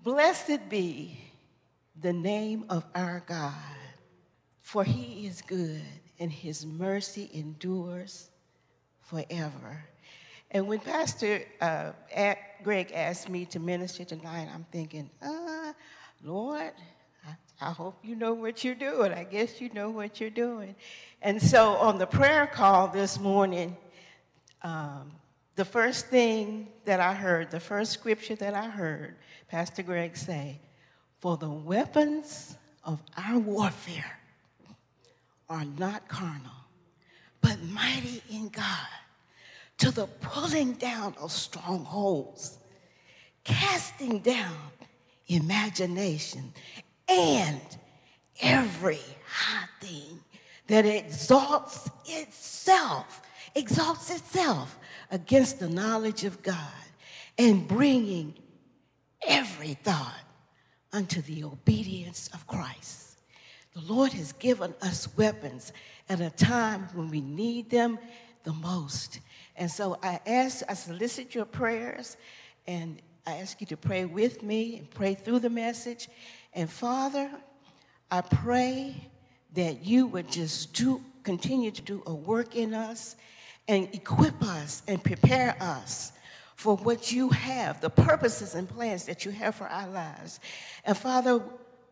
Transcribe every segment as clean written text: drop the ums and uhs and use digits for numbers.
Blessed be the name of our God, for he is good and his mercy endures forever. And when Pastor Greg asked me to minister tonight, I'm thinking, Lord, I hope you know what you're doing. I guess you know what you're doing. And so on the prayer call this morning, the first thing that I heard, the first scripture that I heard Pastor Greg say, for the weapons of our warfare are not carnal, but mighty in God, to the pulling down of strongholds, casting down imagination, and every high thing that exalts itself against the knowledge of God, and bringing every thought unto the obedience of Christ. The Lord has given us weapons at a time when we need them the most. And so I solicit your prayers, and I ask you to pray with me and pray through the message. And Father, I pray that you would just continue to do a work in us and equip us and prepare us for what you have, the purposes and plans that you have for our lives. And Father,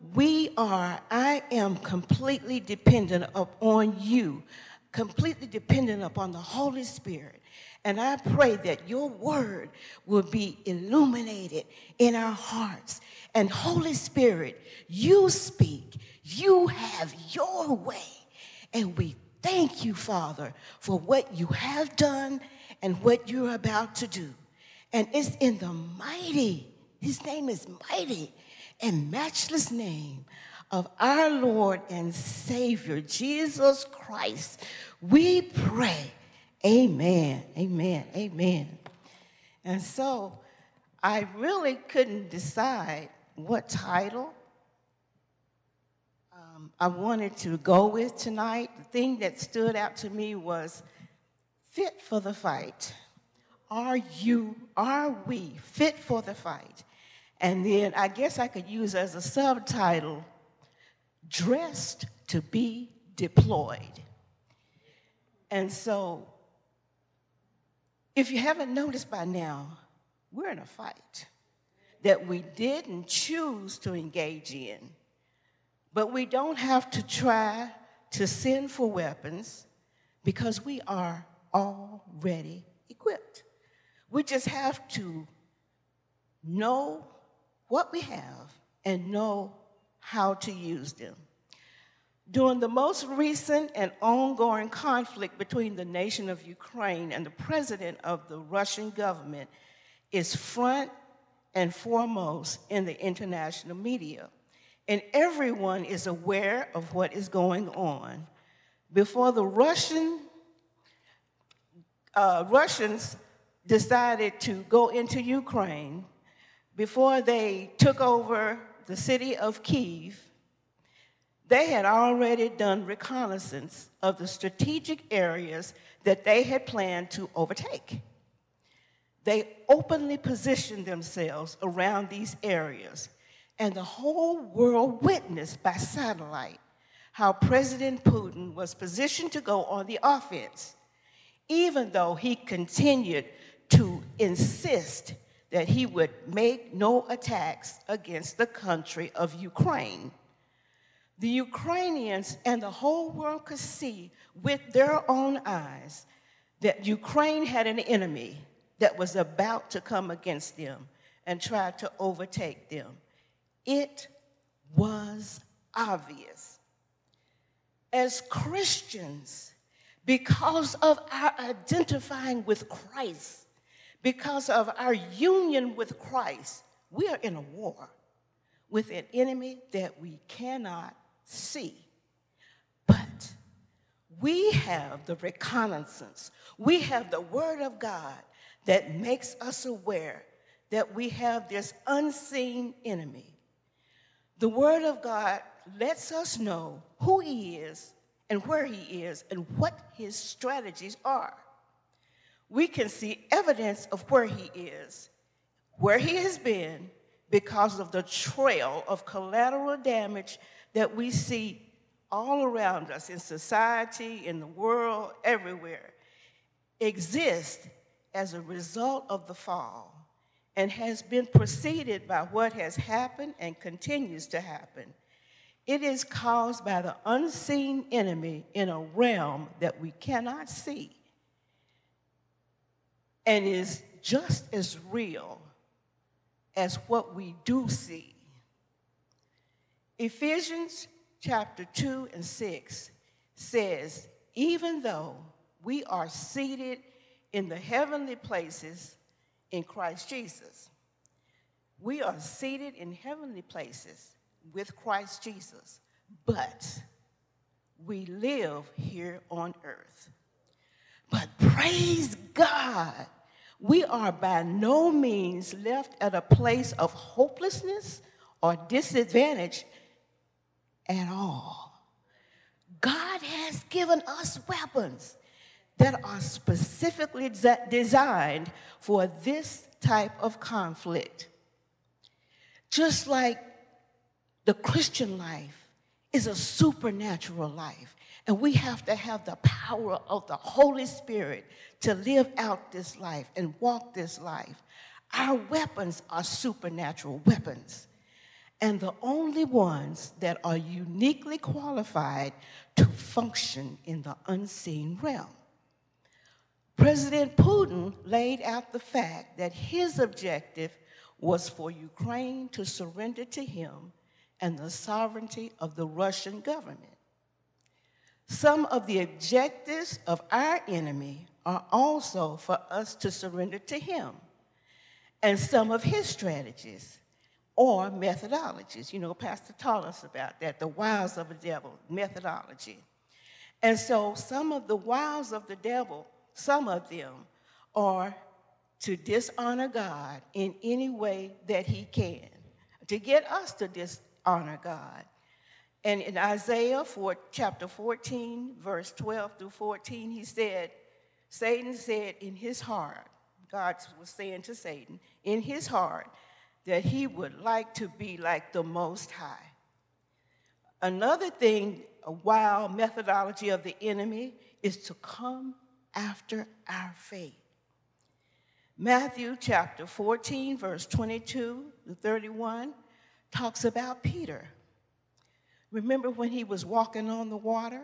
I am completely dependent upon you, completely dependent upon the Holy Spirit. And I pray that your word will be illuminated in our hearts. And Holy Spirit, you speak, you have your way. And we thank you, Father, for what you have done and what you're about to do. And it's in the mighty, his name is mighty and matchless name of our Lord and Savior, Jesus Christ, we pray. Amen, amen, amen. And so I really couldn't decide what title I wanted to go with tonight. The thing that stood out to me was fit for the fight. Are we fit for the fight? And then I guess I could use as a subtitle, dressed to be deployed. And so, if you haven't noticed by now, we're in a fight that we didn't choose to engage in. But we don't have to try to send for weapons because we are already equipped. We just have to know what we have and know how to use them. During the most recent and ongoing conflict between the nation of Ukraine and the president of the Russian government is front and foremost in the international media. And everyone is aware of what is going on. Before the Russians decided to go into Ukraine, before they took over the city of Kyiv, they had already done reconnaissance of the strategic areas that they had planned to overtake. They openly positioned themselves around these areas, and the whole world witnessed by satellite how President Putin was positioned to go on the offense, even though he continued to insist that he would make no attacks against the country of Ukraine. The Ukrainians and the whole world could see with their own eyes that Ukraine had an enemy that was about to come against them and try to overtake them. It was obvious. As Christians, because of our identifying with Christ, because of our union with Christ, we are in a war with an enemy that we cannot see. But we have the reconnaissance. We have the Word of God that makes us aware that we have this unseen enemy. The Word of God lets us know who He is and where He is and what His strategies are. We can see evidence of where He is, where He has been, because of the trail of collateral damage that we see all around us in society, in the world, everywhere, exists as a result of the fall and has been preceded by what has happened and continues to happen. It is caused by the unseen enemy in a realm that we cannot see and is just as real as what we do see. Ephesians chapter 2 and 6 says, even though we are seated in the heavenly places in Christ Jesus, we are seated in heavenly places with Christ Jesus, but we live here on earth. But praise God, we are by no means left at a place of hopelessness or disadvantage at all. God has given us weapons that are specifically designed for this type of conflict. Just like the Christian life is a supernatural life, and we have to have the power of the Holy Spirit to live out this life and walk this life. Our weapons are supernatural weapons, and the only ones that are uniquely qualified to function in the unseen realm. President Putin laid out the fact that his objective was for Ukraine to surrender to him and the sovereignty of the Russian government. Some of the objectives of our enemy are also for us to surrender to him, and some of his strategies or methodologies. You know, Pastor taught us about that, the wiles of the devil, methodology. And so some of the wiles of the devil, some of them are to dishonor God in any way that he can, to get us to dishonor God. And in Isaiah chapter 14, verse 12 through 14, he said, Satan said in his heart, God was saying to Satan, in his heart, that he would like to be like the Most High. Another thing, a wild methodology of the enemy is to come after our faith. Matthew chapter 14, verse 22 to 31 talks about Peter. Remember when he was walking on the water?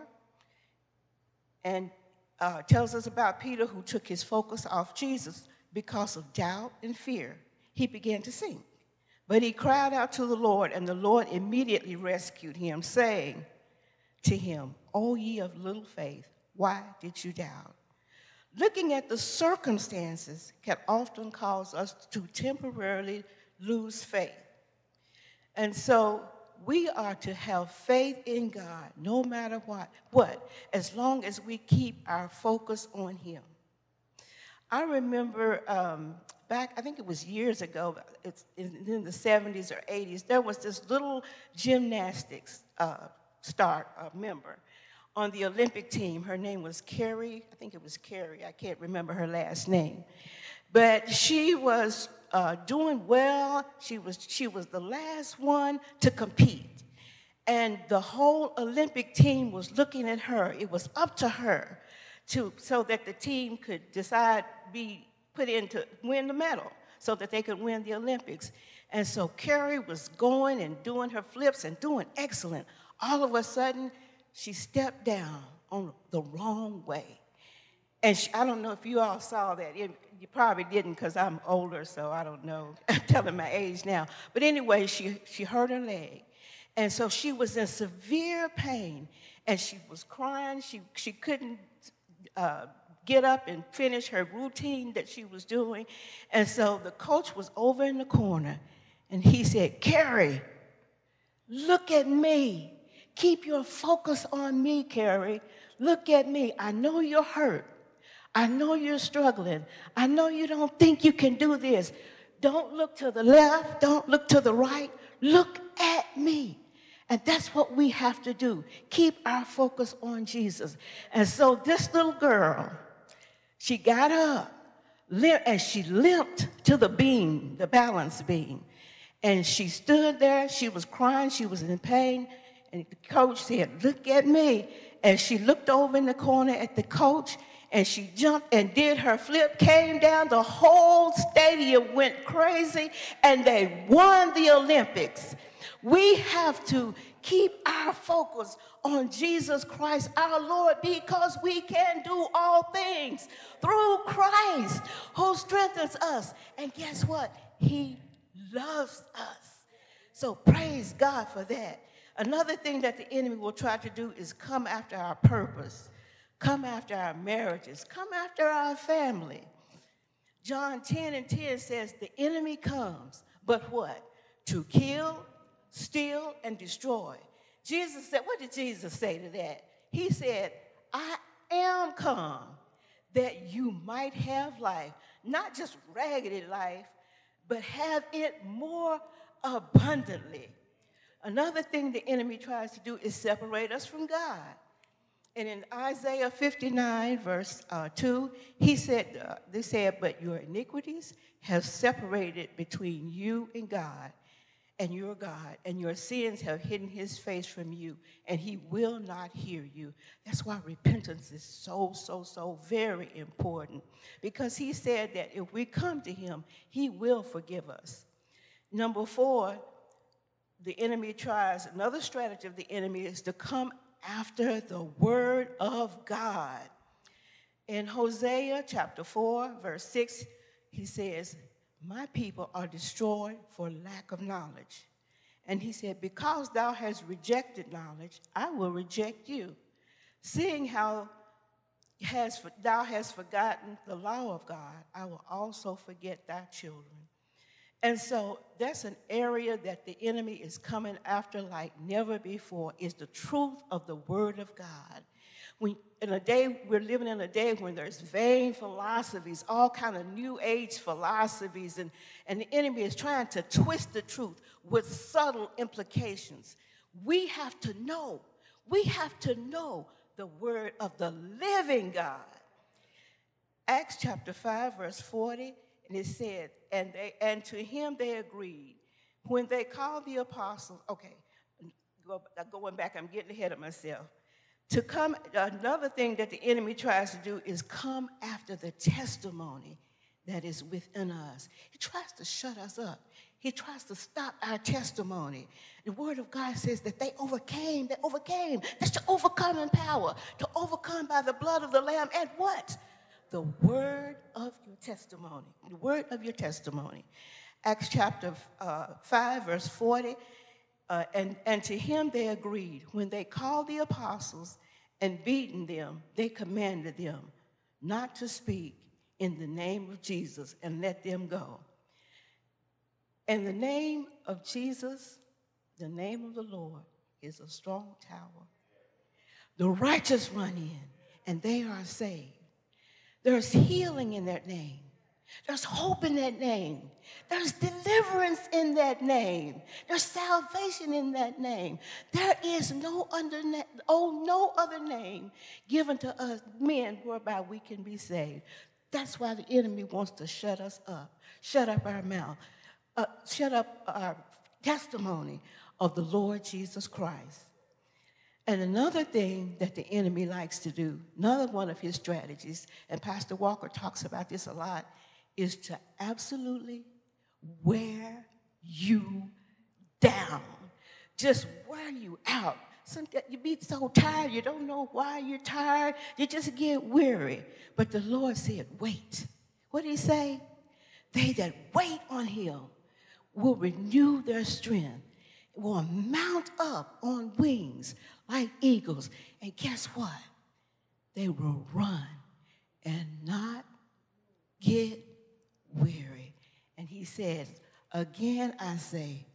And tells us about Peter, who took his focus off Jesus because of doubt and fear. He began to sink. But he cried out to the Lord, and the Lord immediately rescued him, saying to him, O ye of little faith, why did you doubt? Looking at the circumstances can often cause us to temporarily lose faith. And so we are to have faith in God no matter what, as long as we keep our focus on him. I remember back, I think it was years ago, it's in the 70s or 80s, there was this little gymnastics member on the Olympic team. Her name was Carrie, I think it was Carrie, I can't remember her last name. But she was doing well. She was the last one to compete. And the whole Olympic team was looking at her. It was up to her so that the team could decide, be put in to win the medal so that they could win the Olympics. And so Carrie was going and doing her flips and doing excellent. All of a sudden, she stepped down on the wrong way. And I don't know if you all saw that. You probably didn't because I'm older, so I don't know. I'm telling my age now. But anyway, she hurt her leg. And so she was in severe pain, and she was crying. She couldn't get up and finish her routine that she was doing. And so the coach was over in the corner, and he said, Carrie, look at me. Keep your focus on me, Carrie. Look at me. I know you're hurt. I know you're struggling. I know you don't think you can do this. Don't look to the left. Don't look to the right. Look at me. And that's what we have to do. Keep our focus on Jesus. And so this little girl, she got up and she limped to the beam, the balance beam. And she stood there. She was crying. She was in pain. And the coach said, "Look at me." And she looked over in the corner at the coach, and she jumped and did her flip, came down. The whole stadium went crazy, and they won the Olympics. We have to keep our focus on Jesus Christ our Lord, because we can do all things through Christ who strengthens us. And guess what? He loves us. So praise God for that. Another thing that the enemy will try to do is come after our purpose, come after our marriages, come after our family. John 10:10 says, the enemy comes, but what? To kill, steal, and destroy. Jesus said, what did Jesus say to that? He said, I am come that you might have life, not just raggedy life, but have it more abundantly. Another thing the enemy tries to do is separate us from God. And in Isaiah 59, verse 2, they said, but your iniquities have separated between you and God, and your God, and your sins have hidden his face from you, and he will not hear you. That's why repentance is so very important, because he said that if we come to him, he will forgive us. Number 4, the enemy tries, another strategy of the enemy is to come after the word of God. In Hosea chapter 4, verse 6, he says, my people are destroyed for lack of knowledge. And he said, because thou hast rejected knowledge, I will reject you. Seeing how thou hast forgotten the law of God, I will also forget thy children. And so that's an area that the enemy is coming after like never before, is the truth of the word of God. We're living in a day when there's vain philosophies, all kind of new age philosophies, and the enemy is trying to twist the truth with subtle implications. We have to know the word of the living God. Acts chapter 5, verse 40, and it said, and to him they agreed. When they called the apostles, going back, I'm getting ahead of myself. Another thing that the enemy tries to do is come after the testimony that is within us. He tries to shut us up. He tries to stop our testimony. The word of God says that they overcame. That's the overcoming power, to overcome by the blood of the Lamb and what? The word of your testimony. The word of your testimony. Acts chapter 5, verse 40. And to him they agreed. When they called the apostles and beaten them, they commanded them not to speak in the name of Jesus and let them go. And the name of Jesus, the name of the Lord, is a strong tower. The righteous run in, and they are saved. There's healing in that name. There's hope in that name. There's deliverance in that name. There's salvation in that name. There is no other name given to us men whereby we can be saved. That's why the enemy wants to shut us up, shut up our mouth, shut up our testimony of the Lord Jesus Christ. And another thing that the enemy likes to do, another one of his strategies, and Pastor Walker talks about this a lot, is to absolutely wear you down. Just wear you out. Sometimes you be so tired, you don't know why you're tired. You just get weary. But the Lord said, wait. What did he say? They that wait on him will renew their strength, will mount up on wings like eagles. And guess what? They will run and not get weary. And he says, again I say,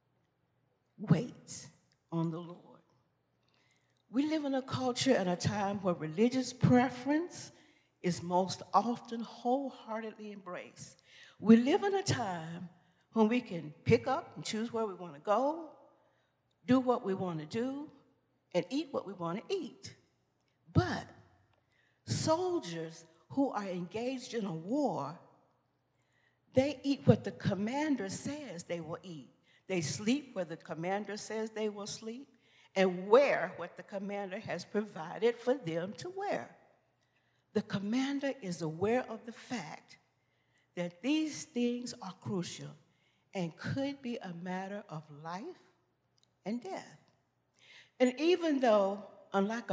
wait on the Lord. We live in a culture and a time where religious preference is most often wholeheartedly embraced. We live in a time when we can pick up and choose where we want to go, do what we want to do, and eat what we want to eat. But soldiers who are engaged in a war, they eat what the commander says they will eat. They sleep where the commander says they will sleep and wear what the commander has provided for them to wear. The commander is aware of the fact that these things are crucial and could be a matter of life and death. And even though, unlike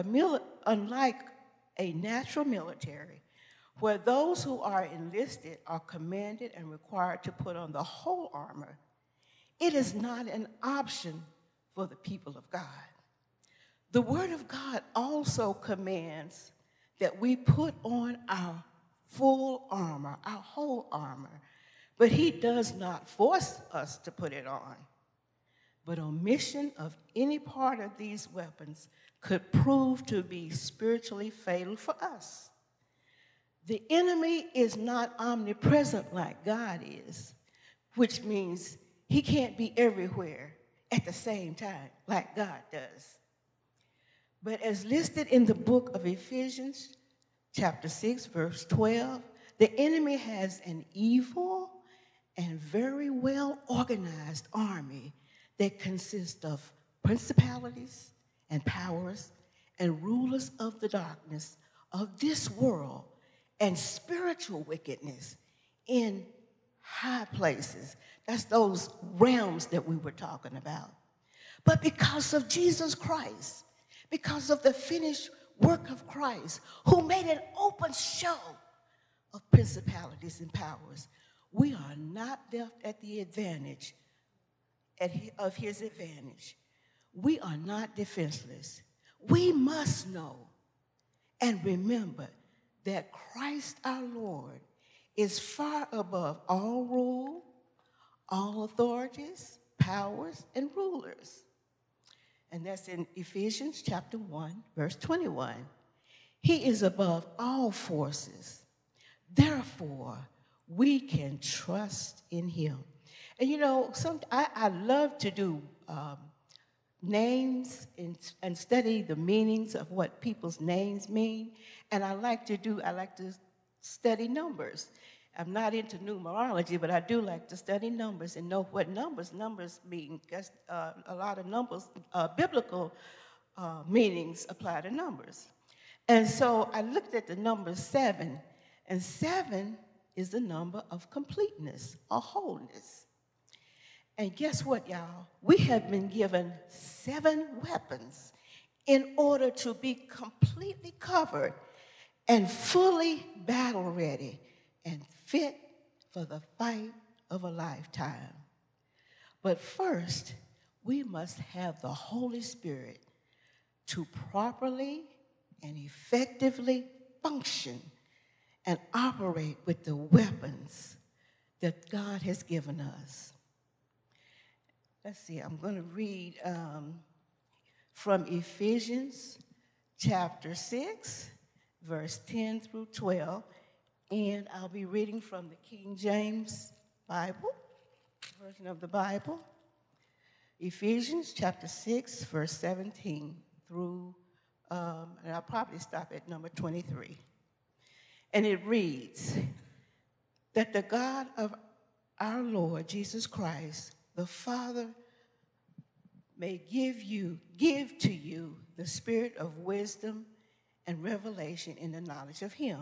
a natural military, where those who are enlisted are commanded and required to put on the whole armor, it is not an option for the people of God. The Word of God also commands that we put on our full armor, our whole armor, but He does not force us to put it on. But omission of any part of these weapons could prove to be spiritually fatal for us. The enemy is not omnipresent like God is, which means he can't be everywhere at the same time like God does. But as listed in the book of Ephesians, chapter 6, verse 12, the enemy has an evil and very well organized army that consists of principalities and powers and rulers of the darkness of this world and spiritual wickedness in high places. That's those realms that we were talking about. But because of Jesus Christ, because of the finished work of Christ, who made an open show of principalities and powers, we are not left at the advantage of his advantage. We are not defenseless. We must know and remember that Christ our Lord is far above all rule, all authorities, powers, and rulers. And that's in Ephesians chapter 1, verse 21. He is above all forces. Therefore, we can trust in him. And you know, I love to do names and study the meanings of what people's names mean. And I like to study numbers. I'm not into numerology, but I do like to study numbers and know what numbers mean, because a lot of numbers, biblical meanings apply to numbers. And so I looked at the number 7, and 7 is the number of completeness or wholeness. And guess what, y'all? We have been given 7 weapons in order to be completely covered and fully battle ready and fit for the fight of a lifetime. But first, we must have the Holy Spirit to properly and effectively function and operate with the weapons that God has given us. Let's see, I'm going to read from Ephesians chapter 6, verse 10 through 12, and I'll be reading from the King James Bible, version of the Bible. Ephesians chapter 6, verse 17 through, and I'll probably stop at number 23. And it reads, that the God of our Lord Jesus Christ, the Father, may give to you the spirit of wisdom and revelation in the knowledge of him.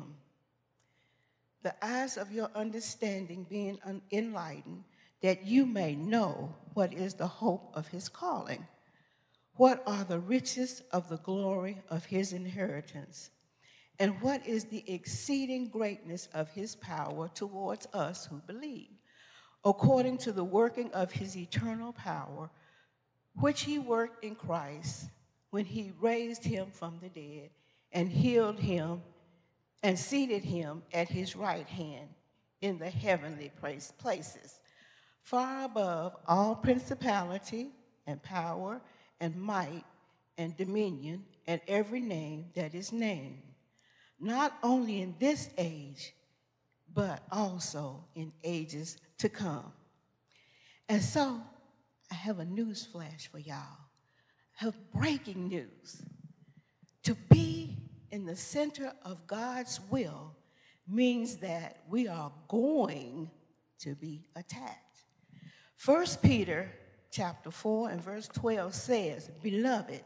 The eyes of your understanding being enlightened, that you may know what is the hope of his calling, what are the riches of the glory of his inheritance, and what is the exceeding greatness of his power towards us who believe, according to the working of his eternal power, which he worked in Christ when he raised him from the dead and healed him and seated him at his right hand in the heavenly places, far above all principality and power and might and dominion and every name that is named, not only in this age, but also in ages to come. And so I have a news flash for y'all. I have breaking news. To be in the center of God's will means that we are going to be attacked. 1 Peter chapter 4 and verse 12 says, beloved,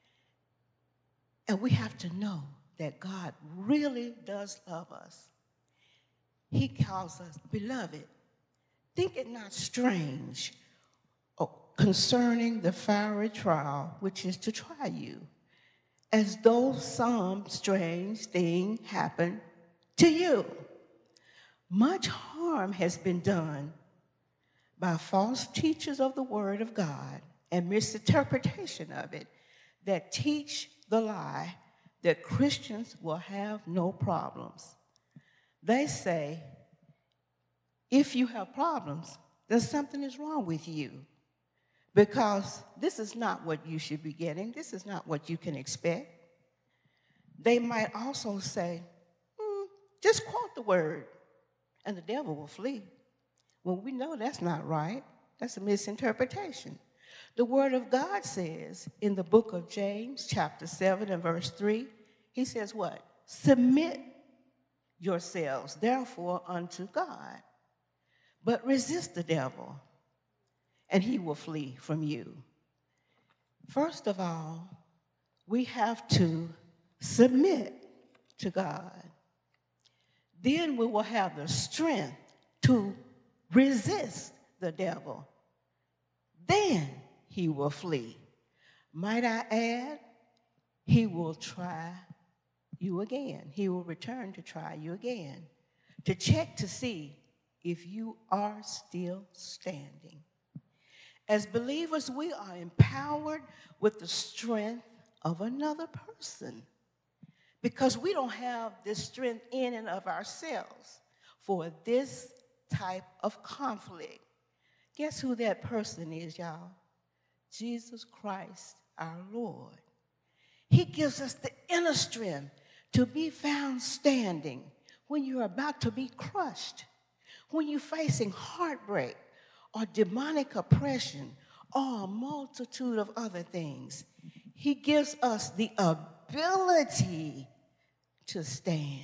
and we have to know that God really does love us. He calls us beloved. Think it not strange concerning the fiery trial which is to try you, as though some strange thing happened to you. Much harm has been done by false teachers of the word of God and misinterpretation of it that teach the lie that Christians will have no problems. They say, if you have problems, then something is wrong with you, because this is not what you should be getting. This is not what you can expect. They might also say, just quote the word and the devil will flee. Well, we know that's not right. That's a misinterpretation. The word of God says in the book of James, chapter 7 and verse 3, he says what? Submit yourselves, therefore, unto God. But resist the devil, and he will flee from you. First of all, we have to submit to God. Then we will have the strength to resist the devil. Then he will flee. Might I add, he will try you again. He will return to try you again, to check to see if you are still standing. As believers, we are empowered with the strength of another person, because we don't have this strength in and of ourselves for this type of conflict. Guess who that person is, y'all? Jesus Christ, our Lord. He gives us the inner strength to be found standing when you're about to be crushed, when you're facing heartbreak or demonic oppression or a multitude of other things. He gives us the ability to stand.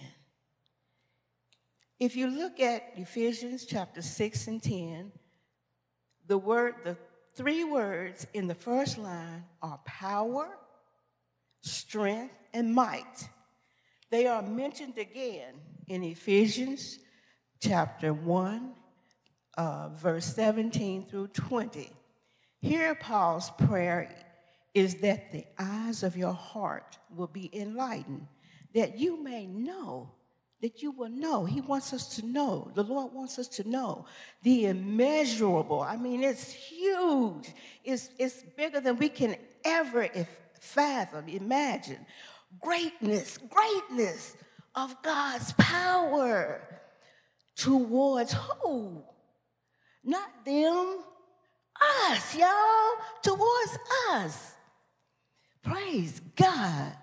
If you look at Ephesians chapter 6 and 10, the three words in the first line are power, strength, and might. They are mentioned again in Ephesians chapter 1, verse 17 through 20. Here, Paul's prayer is that the eyes of your heart will be enlightened, that you may know, that you will know. He wants us to know. The Lord wants us to know the immeasurable. I mean, it's huge. It's bigger than we can ever fathom, imagine. Greatness of God's power towards who? Not them, us, y'all, towards us. Praise God.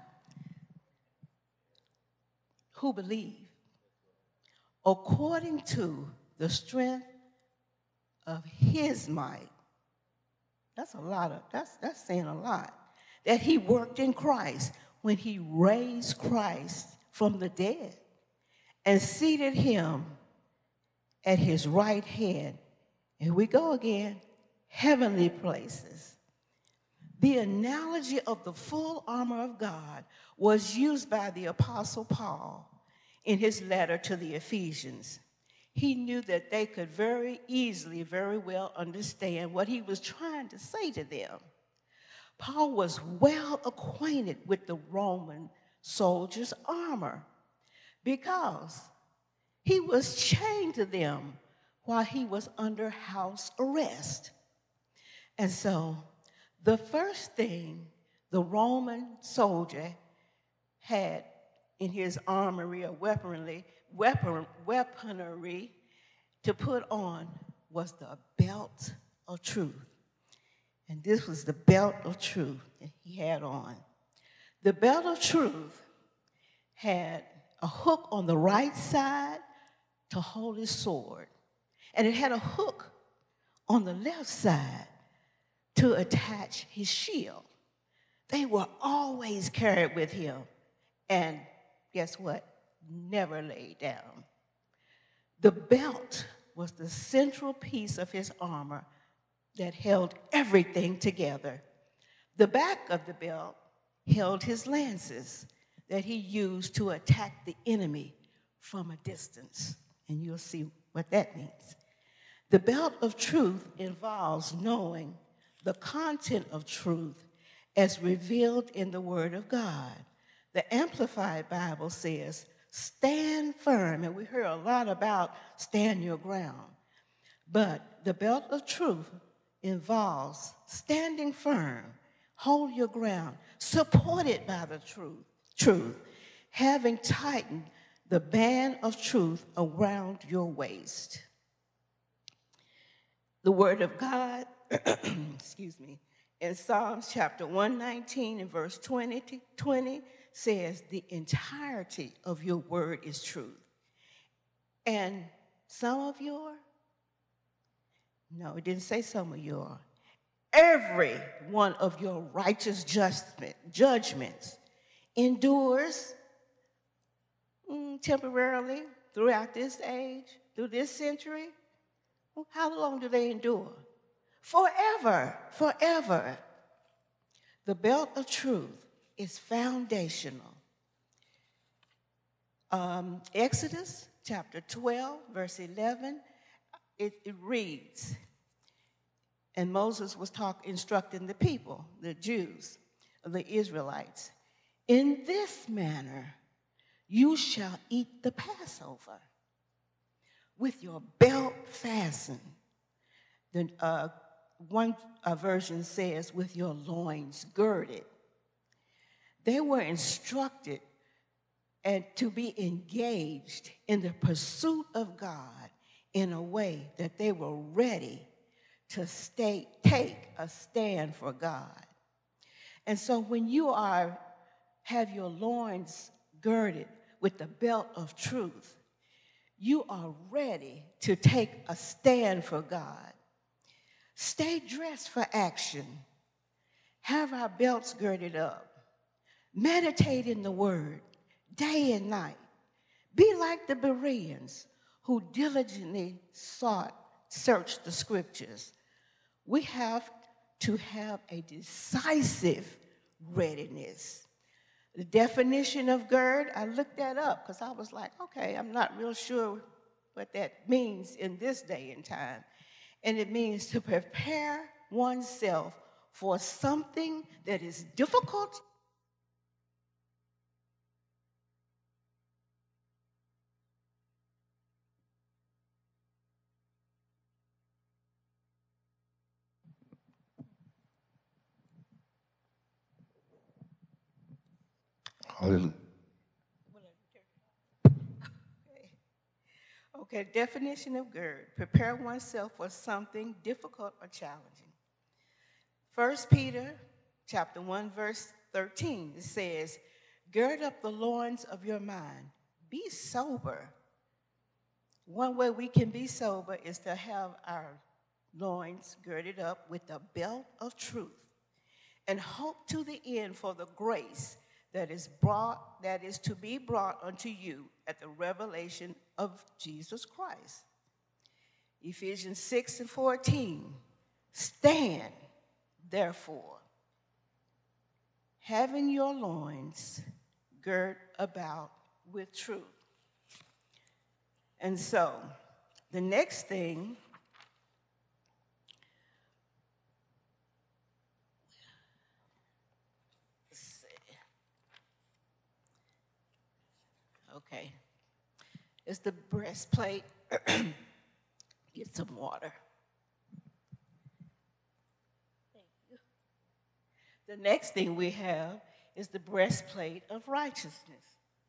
Who believe, according to the strength of his might. That's saying a lot. That he worked in Christ when he raised Christ from the dead and seated him at his right hand. Here we go again, heavenly places. The analogy of the full armor of God was used by the Apostle Paul in his letter to the Ephesians. He knew that they could very easily, very well understand what he was trying to say to them. Paul was well acquainted with the Roman soldiers' armor because he was chained to them while he was under house arrest. And so the first thing the Roman soldier had in his armory or weaponry to put on was the belt of truth. And this was the belt of truth that he had on. The belt of truth had a hook on the right side to hold his sword, and it had a hook on the left side to attach his shield. They were always carried with him, and guess what? Never laid down. The belt was the central piece of his armor that held everything together. The back of the belt held his lances that he used to attack the enemy from a distance. And you'll see what that means. The belt of truth involves knowing the content of truth as revealed in the Word of God. The Amplified Bible says, stand firm. And we hear a lot about stand your ground. But the belt of truth involves standing firm, hold your ground, supported by the truth, having tightened the band of truth around your waist. The Word of God, excuse me, in Psalms chapter 119 and verse 20 says, the entirety of your word is truth. And some of your, no, it didn't say some of your, every one of your righteous judgments endures temporarily throughout this age, through this century. Well, how long do they endure? Forever, forever. The belt of truth is foundational. Exodus chapter 12, verse 11, it reads, and Moses was instructing the people, the Jews, the Israelites, in this manner you shall eat the Passover with your belt fastened. One version says, with your loins girded. They were instructed and to be engaged in the pursuit of God in a way that they were ready to take a stand for God. And so when you have your loins girded with the belt of truth, you are ready to take a stand for God. Stay dressed for action. Have our belts girded up. Meditate in the word day and night. Be like the Bereans who diligently searched the scriptures. We have to have a decisive readiness. The definition of gird, I looked that up because I was like, okay, I'm not real sure what that means in this day and time. And it means to prepare oneself for something that is difficult. Hallelujah. Okay, definition of gird, prepare oneself for something difficult or challenging. 1 Peter chapter 1, verse 13, it says, gird up the loins of your mind, be sober. One way we can be sober is to have our loins girded up with the belt of truth and hope to the end for the grace that is to be brought unto you at the revelation of Jesus Christ. Ephesians 6 and 14, stand, therefore, having your loins girt about with truth. And so, the next thing, let's see. Okay, it's the breastplate. Get some water. Thank you. The next thing we have is the breastplate of righteousness.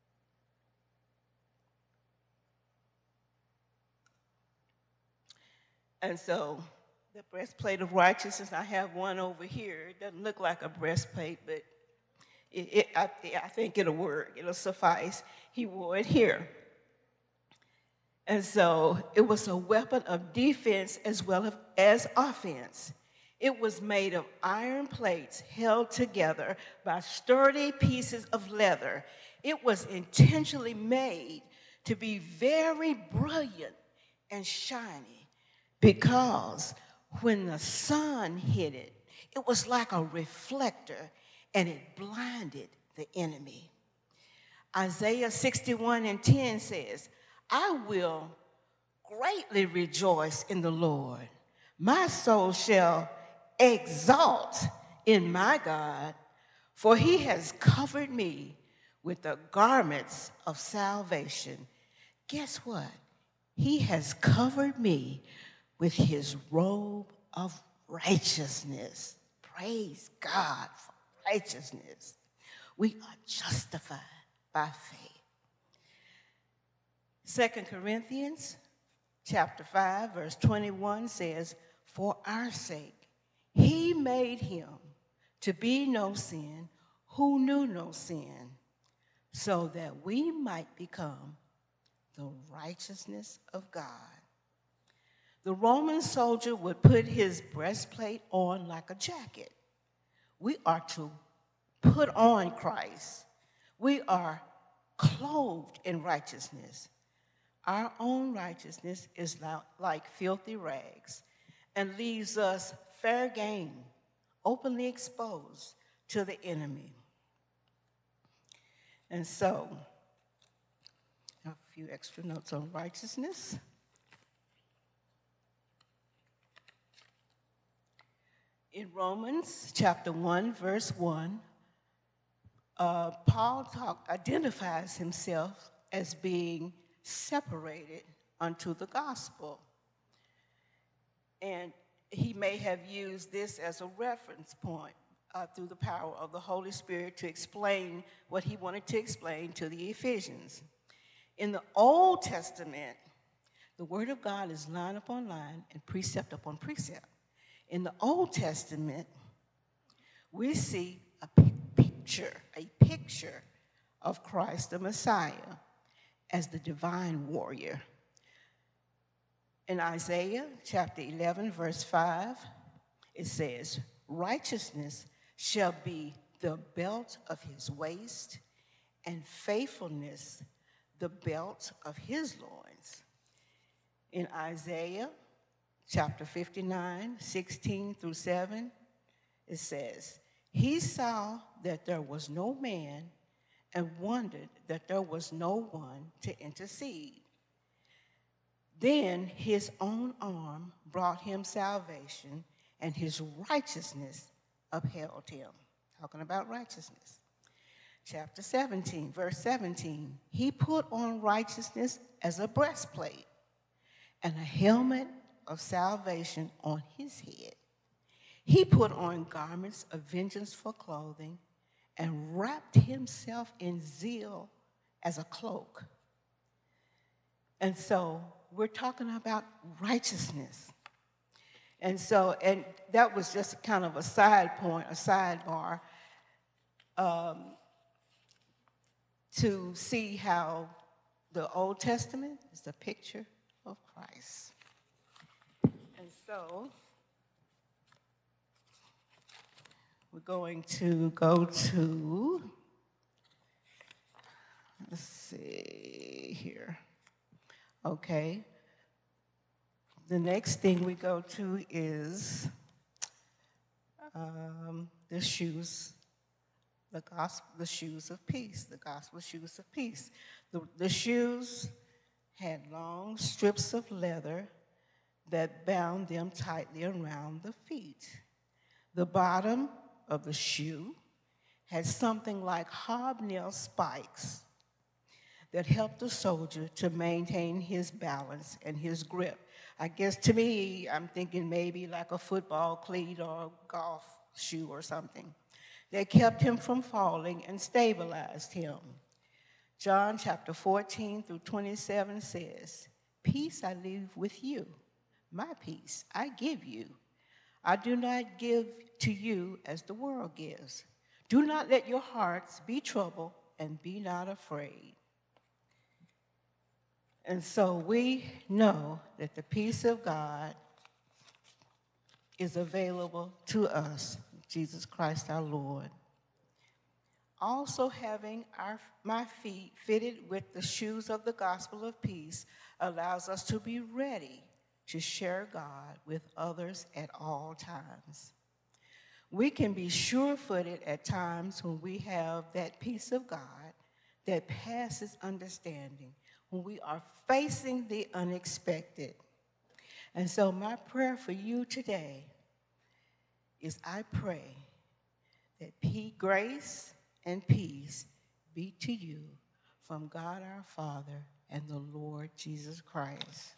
And so the breastplate of righteousness, I have one over here. It doesn't look like a breastplate, but I think it'll work. It'll suffice. He wore it here. And so it was a weapon of defense as well as offense. It was made of iron plates held together by sturdy pieces of leather. It was intentionally made to be very brilliant and shiny, because when the sun hit it, it was like a reflector and it blinded the enemy. Isaiah 61:10 says, I will greatly rejoice in the Lord. My soul shall exalt in my God, for he has covered me with the garments of salvation. Guess what? He has covered me with his robe of righteousness. Praise God for righteousness. We are justified by faith. 2 Corinthians chapter 5, verse 21 says, for our sake, he made him to be no sin who knew no sin, so that we might become the righteousness of God. The Roman soldier would put his breastplate on like a jacket. We are to put on Christ. We are clothed in righteousness. Our own righteousness is like filthy rags and leaves us fair game, openly exposed to the enemy. And so, a few extra notes on righteousness. In Romans chapter 1, verse 1, Paul identifies himself as being separated unto the gospel. And he may have used this as a reference point through the power of the Holy Spirit to explain what he wanted to explain to the Ephesians. In the Old Testament, the Word of God is line upon line and precept upon precept. In the Old Testament, we see a picture of Christ the Messiah as the divine warrior. In Isaiah chapter 11, verse 5, it says, righteousness shall be the belt of his waist, and faithfulness the belt of his loins. In Isaiah chapter 59, 16 through 7, it says, he saw that there was no man and wondered that there was no one to intercede. Then his own arm brought him salvation, and his righteousness upheld him. Talking about righteousness. Chapter 17, verse 17, he put on righteousness as a breastplate and a helmet of salvation on his head. He put on garments of vengeance for clothing and wrapped himself in zeal as a cloak. And so we're talking about righteousness. And that was just kind of a side point, a sidebar, to see how the Old Testament is a picture of Christ. And so we're going to go to, let's see here. Okay. The next thing we go to is the shoes, the shoes of peace, the gospel shoes of peace. The shoes had long strips of leather that bound them tightly around the feet. The bottom of the shoe had something like hobnail spikes that helped the soldier to maintain his balance and his grip. I guess to me, I'm thinking maybe like a football cleat or a golf shoe or something. They kept him from falling and stabilized him. John chapter 14 through 27 says, peace I leave with you, my peace I give you. I do not give to you as the world gives. Do not let your hearts be troubled and be not afraid. And so we know that the peace of God is available to us, Jesus Christ our Lord. Also having my feet fitted with the shoes of the gospel of peace allows us to be ready to share God with others at all times. We can be sure-footed at times when we have that peace of God that passes understanding, when we are facing the unexpected. And so my prayer for you today is I pray that grace and peace be to you from God our Father and the Lord Jesus Christ.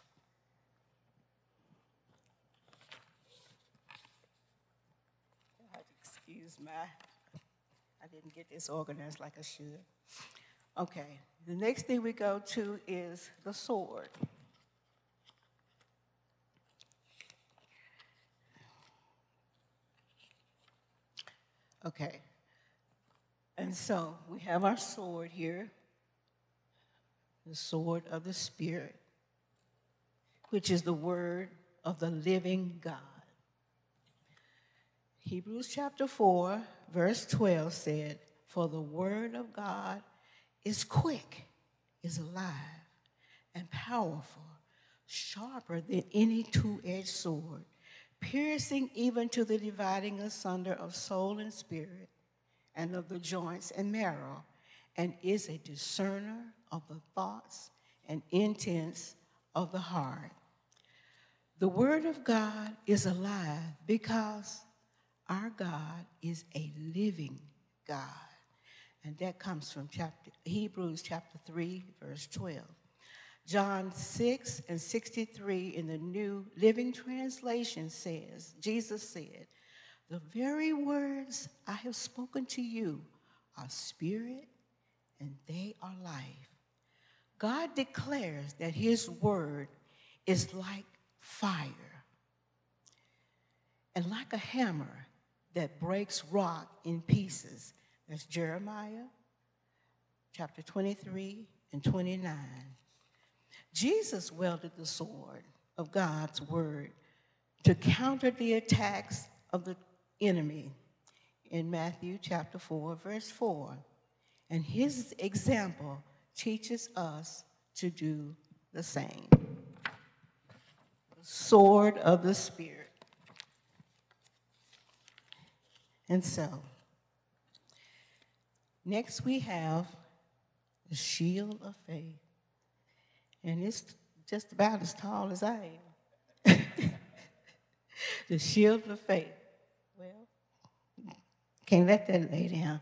Excuse me, I didn't get this organized like I should. Okay, the next thing we go to is the sword. Okay, and so we have our sword here, the sword of the Spirit, which is the word of the living God. Hebrews chapter 4, verse 12 said, "For the word of God is quick, is alive, and powerful, sharper than any two-edged sword, piercing even to the dividing asunder of soul and spirit, and of the joints and marrow, and is a discerner of the thoughts and intents of the heart." The word of God is alive because our God is a living God. And that comes from Hebrews chapter 3, verse 12. John 6 and 63 in the New Living Translation says, Jesus said, "The very words I have spoken to you are spirit and they are life." God declares that his word is like fire and like a hammer that breaks rock in pieces. That's Jeremiah chapter 23 and 29. Jesus wielded the sword of God's word to counter the attacks of the enemy in Matthew chapter 4, verse 4. And his example teaches us to do the same. The sword of the Spirit. And so, next we have the shield of faith. And it's just about as tall as I am. The shield of faith. Well, can't let that lay down.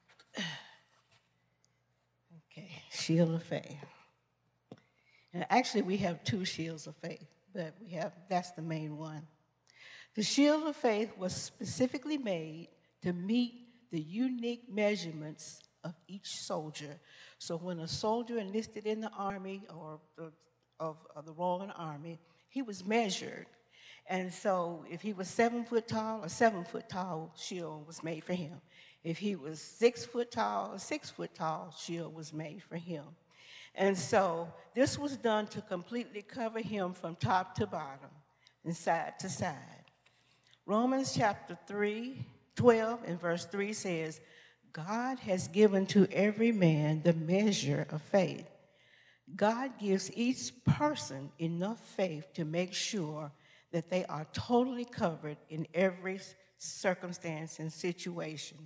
Okay, shield of faith. And actually, we have two shields of faith, but that's the main one. The shield of faith was specifically made to meet the unique measurements of each soldier. So when a soldier enlisted in the army or of the Royal Army, he was measured. And so if he was 7 foot tall, a 7 foot tall shield was made for him. If he was 6 foot tall, a 6 foot tall shield was made for him. And so this was done to completely cover him from top to bottom and side to side. Romans chapter 3, 12 and verse 3 says, "God has given to every man the measure of faith." God gives each person enough faith to make sure that they are totally covered in every circumstance and situation.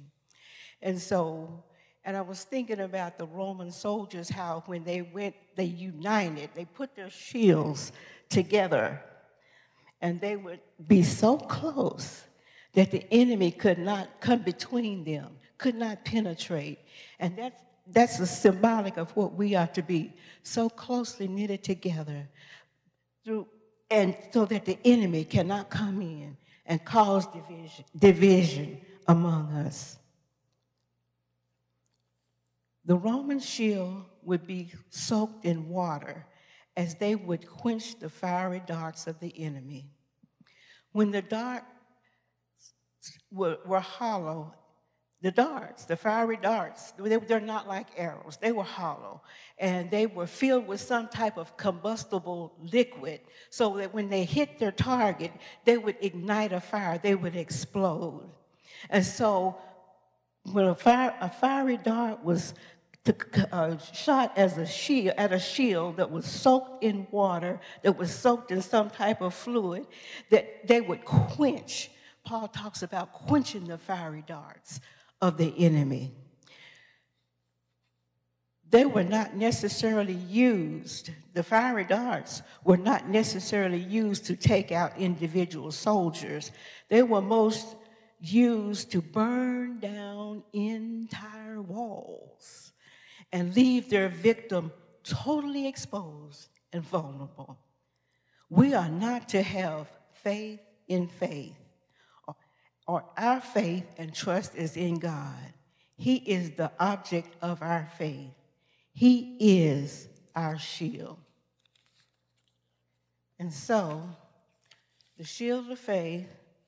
And I was thinking about the Roman soldiers, how when they went, they united, they put their shields together, and they would be so close that the enemy could not come between them, could not penetrate. And that's a symbolic of what we are to be, so closely knitted together, and so that the enemy cannot come in and cause division among us. The Roman shield would be soaked in water as they would quench the fiery darts of the enemy. When the darts were hollow, the fiery darts, they're not like arrows. They were hollow, and they were filled with some type of combustible liquid, so that when they hit their target, they would ignite a fire, they would explode. And so when a fiery dart was shot as a shield, at a shield that was soaked in water, that was soaked in some type of fluid, that they would quench. Paul talks about quenching the fiery darts of the enemy. They were not necessarily used, the fiery darts were not necessarily used to take out individual soldiers. They were most used to burn down entire walls and leave their victim totally exposed and vulnerable. We are not to have faith in faith, or our faith and trust is in God. He is the object of our faith. He is our shield. And so, the shield of faith,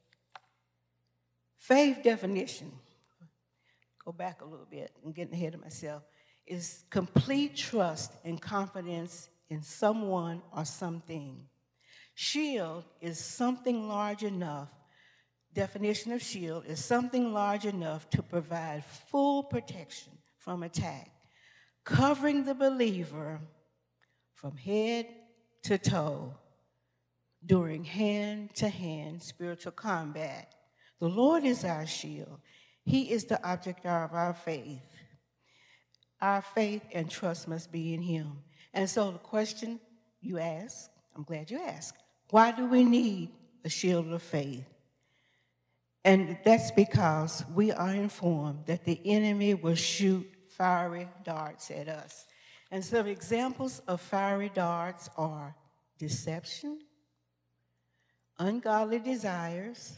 faith definition, go back a little bit, I'm getting ahead of myself, is complete trust and confidence in someone or something. Shield is something large enough, definition of shield is something large enough to provide full protection from attack, covering the believer from head to toe during hand-to-hand spiritual combat. The Lord is our shield. He is the object of our faith. Our faith and trust must be in him. And so the question you ask, I'm glad you asked, why do we need a shield of faith? And that's because we are informed that the enemy will shoot fiery darts at us. And some examples of fiery darts are deception, ungodly desires,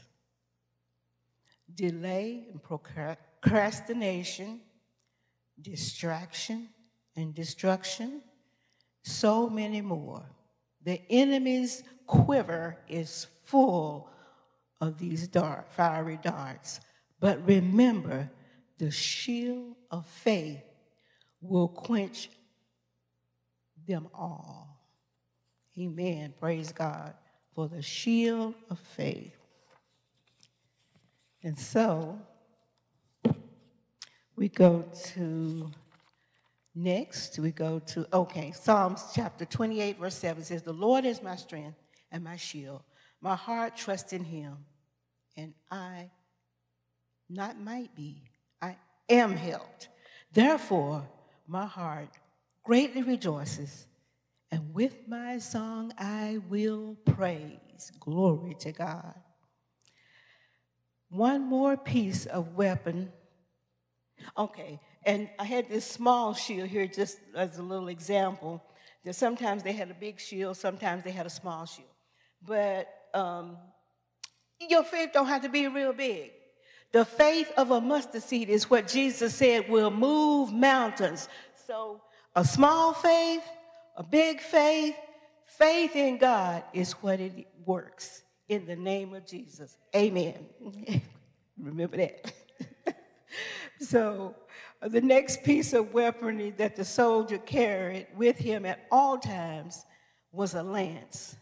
delay and procrastination, distraction and destruction, so many more. The enemy's quiver is full of these fiery darts. But remember, the shield of faith will quench them all. Amen. Praise God for the shield of faith. And so, we go to Psalms chapter 28, verse 7 says, "The Lord is my strength and my shield. My heart trusts in him, and I am helped. Therefore, my heart greatly rejoices, and with my song I will praise." Glory to God. One more piece of weapon. Okay, and I had this small shield here just as a little example. That sometimes they had a big shield, sometimes they had a small shield. But your faith don't have to be real big. The faith of a mustard seed is what Jesus said will move mountains. So a small faith, a big faith, faith in God is what it works. In the name of Jesus. Amen. Remember that. So the next piece of weaponry that the soldier carried with him at all times was a lance.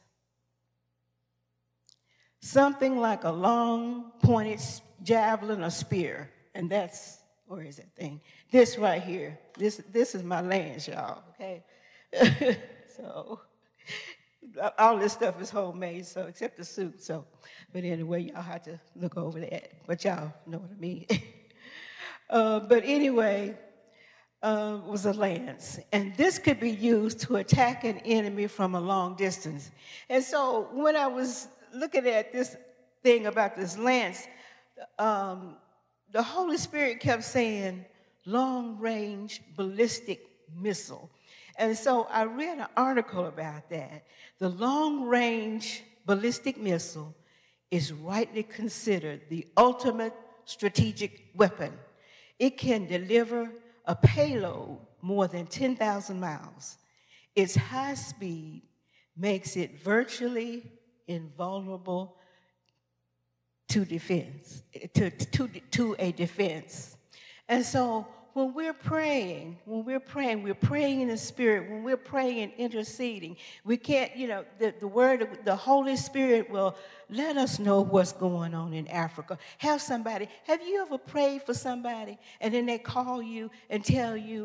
Something like a long pointed javelin or spear. And that's, where is that thing? This right here. This is my lance, y'all, okay? So all this stuff is homemade, so except the suit. So, but anyway, y'all have to look over that. But y'all know what I mean. But anyway, was a lance, and this could be used to attack an enemy from a long distance. And so, when I was looking at this thing about this lance, the Holy Spirit kept saying long-range ballistic missile. And so I read an article about that. The long-range ballistic missile is rightly considered the ultimate strategic weapon. It can deliver a payload more than 10,000 miles. Its high speed makes it virtually invulnerable to defense, to a defense. And so when we're praying in the Spirit, when we're praying and interceding, we can't, the word, the Holy Spirit will let us know what's going on in Africa. Have you ever prayed for somebody and then they call you and tell you,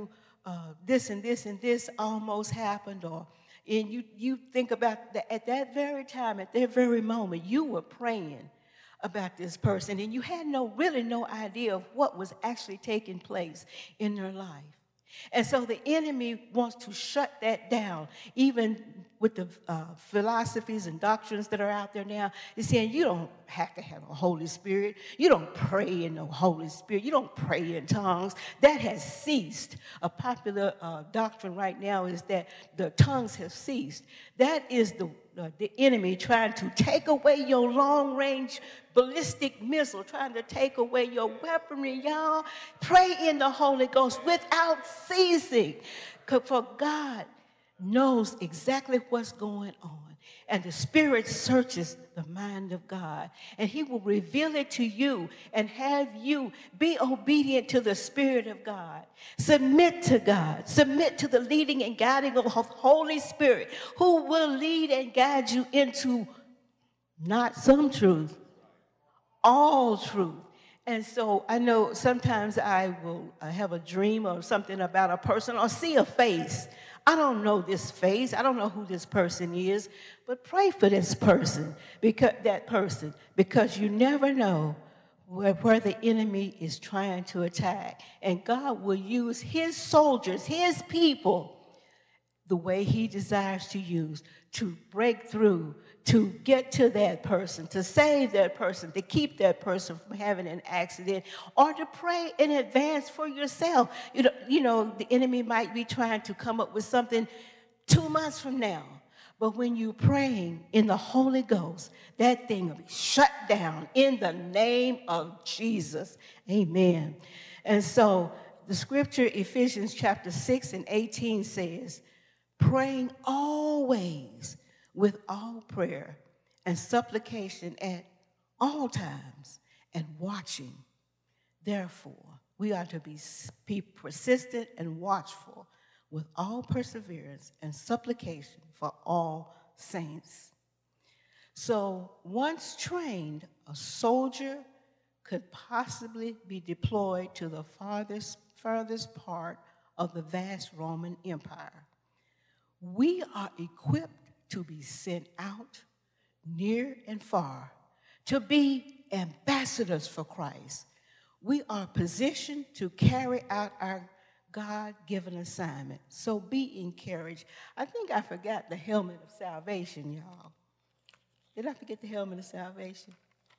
this and this and this almost happened, and you think about that at that very time, at that very moment, you were praying about this person, and you had really no idea of what was actually taking place in their life. And so the enemy wants to shut that down, even with the philosophies and doctrines that are out there now. He's saying you don't have to have a Holy Spirit. You don't pray in the Holy Spirit. You don't pray in tongues. That has ceased. A popular doctrine right now is that the tongues have ceased. That is the enemy trying to take away your long-range ballistic missile, trying to take away your weaponry. Y'all, pray in the Holy Ghost without ceasing. For God knows exactly what's going on. And the Spirit searches the mind of God. And He will reveal it to you and have you be obedient to the Spirit of God. Submit to God. Submit to the leading and guiding of the Holy Spirit, who will lead and guide you into not some truth, all truth. And so I know sometimes I will have a dream or something about a person or see a face. I don't know this face. I don't know who this person is, but pray for this person, because you never know where the enemy is trying to attack. And God will use His soldiers, His people, the way He desires to use, to break through, to get to that person, to save that person, to keep that person from having an accident, or to pray in advance for yourself. You know, the enemy might be trying to come up with something 2 months from now. But when you're praying in the Holy Ghost, that thing will be shut down in the name of Jesus. Amen. And so the scripture, Ephesians chapter 6 and 18 says, praying always with all prayer and supplication at all times, and watching. Therefore, we are to be persistent and watchful with all perseverance and supplication for all saints. So once trained, a soldier could possibly be deployed to the furthest part of the vast Roman Empire. We are equipped to be sent out near and far, to be ambassadors for Christ. We are positioned to carry out our God-given assignment. So be encouraged. I think I forgot the helmet of salvation, y'all. Did I forget the helmet of salvation?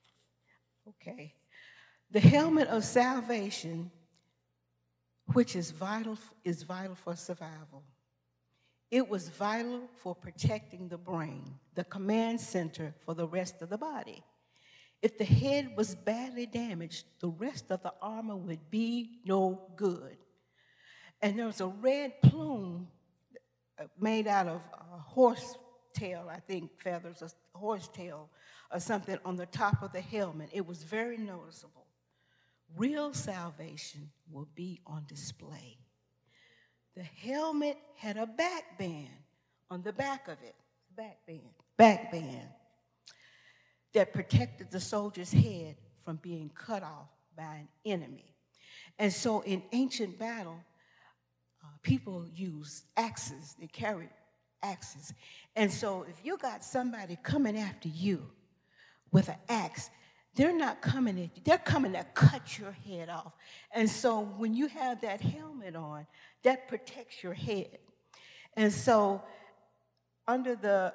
Okay. The helmet of salvation, which is vital for survival. It was vital for protecting the brain, the command center for the rest of the body. If the head was badly damaged, the rest of the armor would be no good. And there was a red plume made out of horse tail, I think, feathers, a horse tail or something on the top of the helmet. It was very noticeable. Real salvation will be on display. The helmet had a back band on the back of it, back band that protected the soldier's head from being cut off by an enemy. And so in ancient battle, people used axes. They carried axes. And so if you got somebody coming after you with an axe, they're not coming at you. They're coming to cut your head off. And so when you have that helmet on, that protects your head. And so under the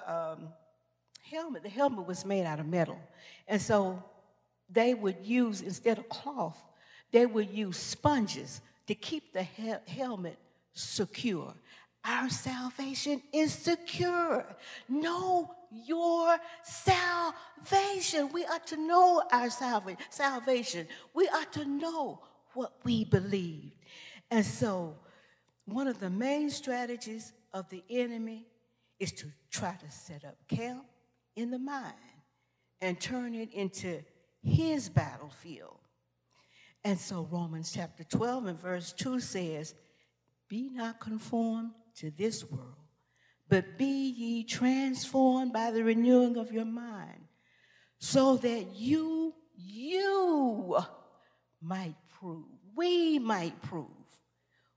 helmet was made out of metal. And so they would use, instead of cloth, they would use sponges to keep the helmet secure. Our salvation is secure. Know your salvation. We are to know our salvation. We are to know what we believe. And so one of the main strategies of the enemy is to try to set up camp in the mind and turn it into his battlefield. And so Romans chapter 12 and verse 2 says, be not conformed to this world, but be ye transformed by the renewing of your mind, so that you might prove, we might prove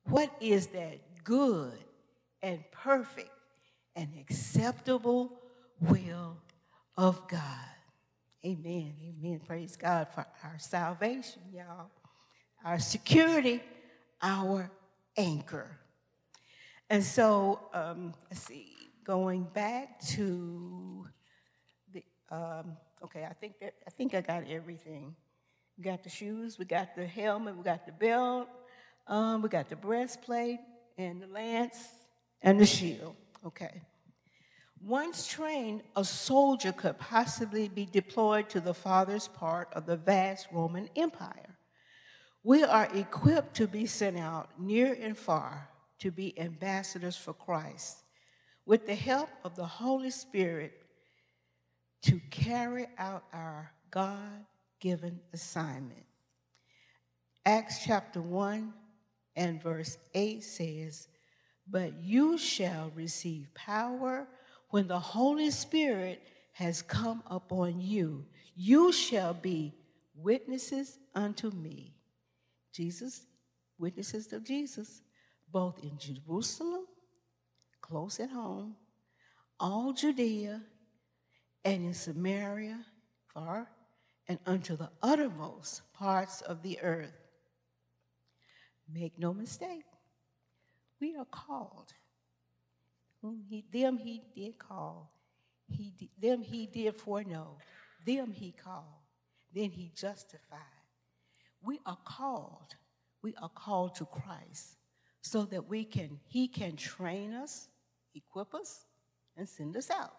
what is that good and perfect and acceptable will of God. Amen. Amen. Praise God for our salvation, y'all. Our security, our anchor. And so, let's see, going back to the, okay, I think I got everything. We got the shoes, we got the helmet, we got the belt, we got the breastplate and the lance and the shield. Okay. Once trained, a soldier could possibly be deployed to the farthest part of the vast Roman Empire. We are equipped to be sent out near and far to be ambassadors for Christ with the help of the Holy Spirit to carry out our God-given assignment. Acts chapter 1 and verse 8 says, "But you shall receive power when the Holy Spirit has come upon you. You shall be witnesses unto me." Jesus, witnesses of Jesus, both in Jerusalem, close at home, all Judea, and in Samaria, far, and unto the uttermost parts of the earth. Make no mistake, we are called. Them he did call. Them he did foreknow. Them he called. Then he justified. We are called. We are called to Christ so that he can train us, equip us, and send us out.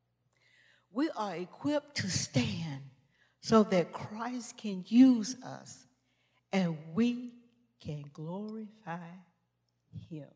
We are equipped to stand so that Christ can use us and we can glorify him.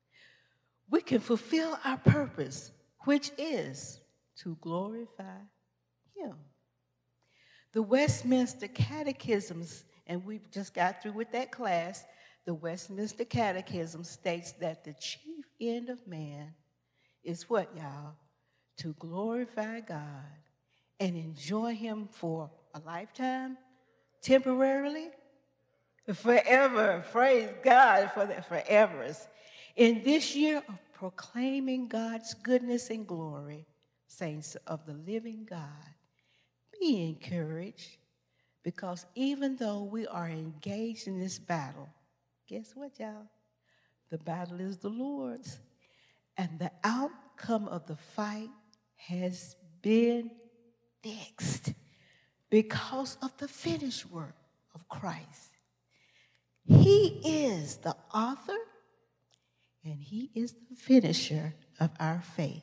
We can fulfill our purpose, which is to glorify him. The Westminster Catechisms, and we just got through with that class, the Westminster Catechism states that the chief end of man is what, y'all? To glorify God and enjoy him for a lifetime, temporarily, forever. Praise God for the forevers. In this year of proclaiming God's goodness and glory, saints of the living God, be encouraged, because even though we are engaged in this battle, guess what, y'all? The battle is the Lord's, and the outcome of the fight has been fixed because of the finished work of Christ. He is the author and he is the finisher of our faith.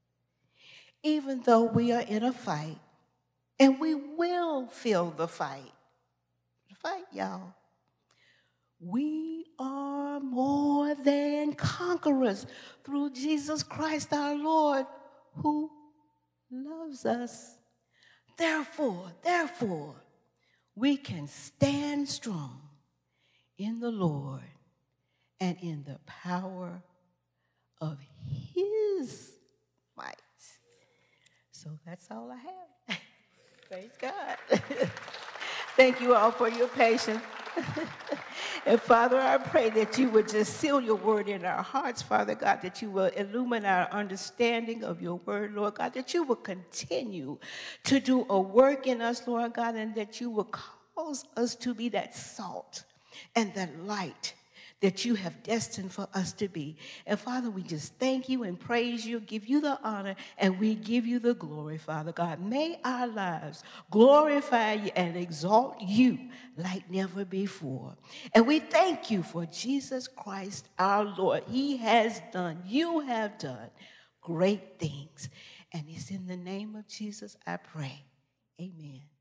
Even though we are in a fight, and we will feel the fight, y'all, we are more than conquerors through Jesus Christ our Lord, who loves us. Therefore, we can stand strong in the Lord and in the power of his might. So that's all I have. Praise God. Thank you all for your patience. And Father, I pray that you would just seal your word in our hearts, Father God, that you will illumine our understanding of your word, Lord God, that you will continue to do a work in us, Lord God, and that you will cause us to be that salt and that light that you have destined for us to be. And Father, we just thank you and praise you, give you the honor, and we give you the glory, Father God. May our lives glorify you and exalt you like never before. And we thank you for Jesus Christ, our Lord. He has done, you have done great things. And it's in the name of Jesus I pray. Amen.